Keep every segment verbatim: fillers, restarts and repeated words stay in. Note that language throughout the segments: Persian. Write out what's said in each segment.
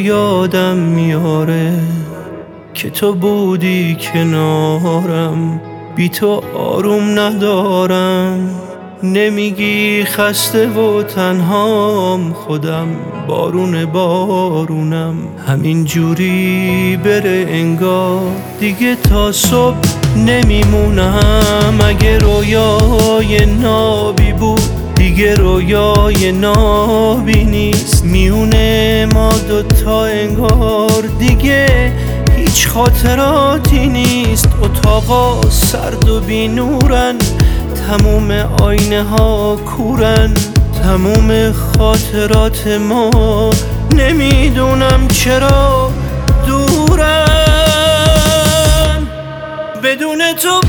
یادم میاره که تو بودی کنارم، بی تو آروم ندارم. نمیگی خسته و تنهام، خودم بارون بارونم. همین جوری بره انگار دیگه تا صبح نمیمونم. اگه رویای نابی بود دیگه رویای نابی نیست. میونه ما دوتا انگار دیگه هیچ خاطراتی نیست. اتاقا سرد و بی نورن، تموم آینه ها کورن. تموم خاطرات ما نمیدونم چرا دورن. بدون تو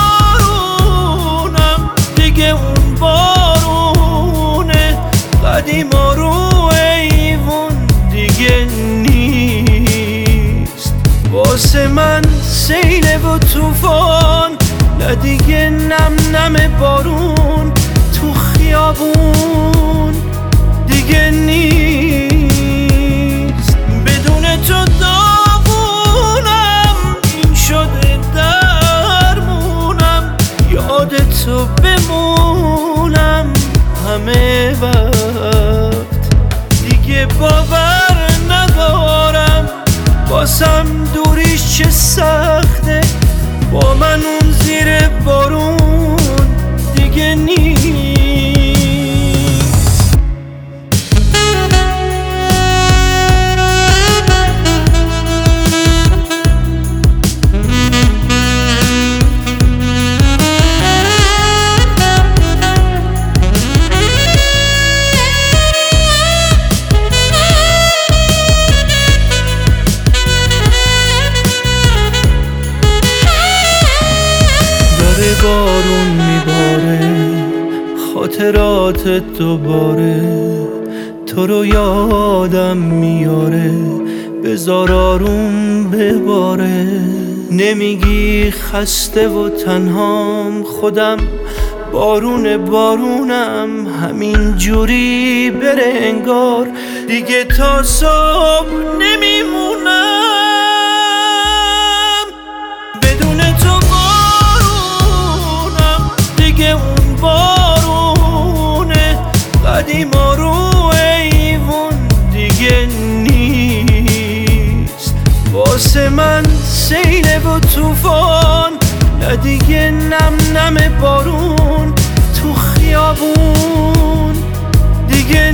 بارونم دیگه اون بارونه قدیما رو ایوون دیگه نیست. واسه من سیل و توفان، نه دیگه نم نم بارون تو خیابون دیگه نیست. بدون تو داغونم، این شده درمونم. یاد تو بمونم همه وقت دیگه باور ندارم. واسم دوریش چه سخته، با من اون زیر بارون دیگه نیست. بارون میباره خاطرات دوباره، تو رو یادم میاره. بذار آروم بباره. نمیگی خسته و تنهام، خودم بارون بارونم. همین جوری بره انگار دیگه تا صبح نمیمونم. اون بارونه قدیما رو ایوون دیگه نیست. واسه من سیل و توفان، نه دیگه نم نم بارون تو خیابون دیگه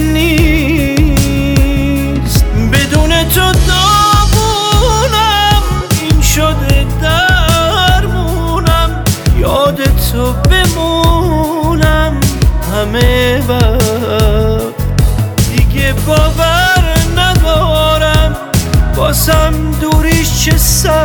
نیست. بدون تو داغونم، این شده درمونم. یاد تو بمونم همه وقت دیگه باور ندارم. واسم دوریش چه سر